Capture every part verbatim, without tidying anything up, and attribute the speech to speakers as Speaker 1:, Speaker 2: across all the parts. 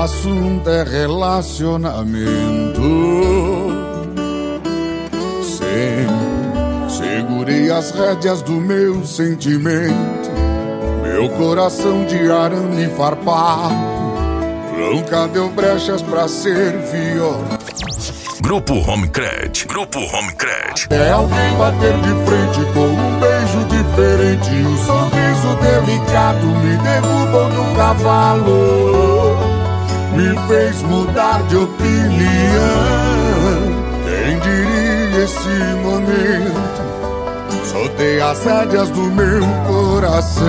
Speaker 1: assunto é relacionamento. Sempre segurei as rédeas do meu sentimento, meu coração de arame farpado nunca deu brechas pra ser violento.
Speaker 2: Grupo Homecred, Grupo Homecred.
Speaker 1: Até alguém bater de frente com um beijo diferente, um sorriso delicado me derrubou do cavalo, me fez mudar de opinião. Quem diria esse momento, soltei as rédeas do meu coração.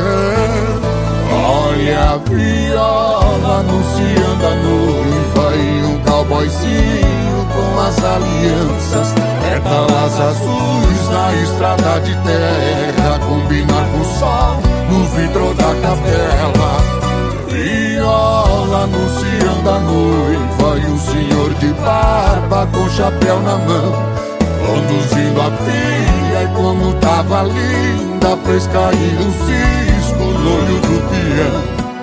Speaker 1: Olha a viola anunciando a noiva e um cowboyzinho com as alianças, pétalas azuis na estrada de terra, combinar com o sol no vidro da capela. Viola anunciando a noiva e um senhor de barba com chapéu na mão, conduzindo a filha, e como tava linda, fez cair um cisco no olho do peão.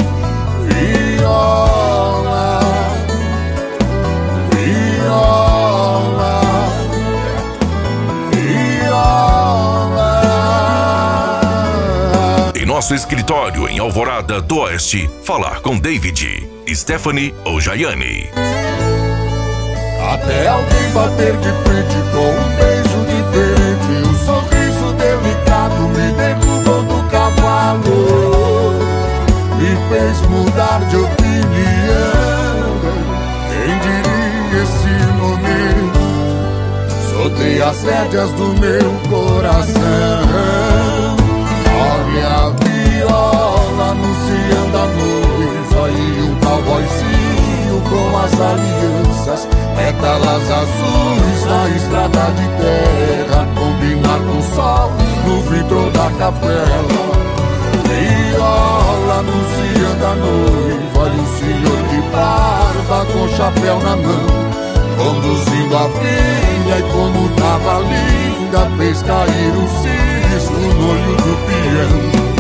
Speaker 1: Viola, viola, viola.
Speaker 2: Em nosso escritório em Alvorada do Oeste, falar com David, Stephanie ou Jaiane.
Speaker 1: Até alguém bater de frente com um beijo diferente, um sorriso delicado me derrubou do cavalo, me fez mudar de opinião. Quem diria esse momento, soltei as rédeas do meu coração. Olha a viola anunciando a noiva e um cowboyzinho com as alianças, pétalas azuis na estrada de terra, combinar com o sol no vidro da capela. Viola anunciando a noiva e um senhor de barba com chapéu na mão, conduzindo a filha, e como tava linda, fez cair um cisco no olho do peão.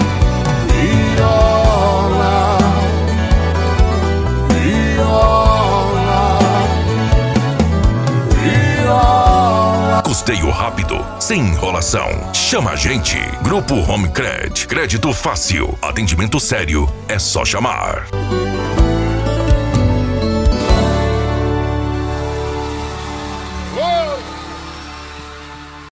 Speaker 1: Viola, viola, viola.
Speaker 2: Custeio rápido, sem enrolação. Chama a gente. Grupo Homecred. Crédito fácil. Atendimento sério. É só chamar.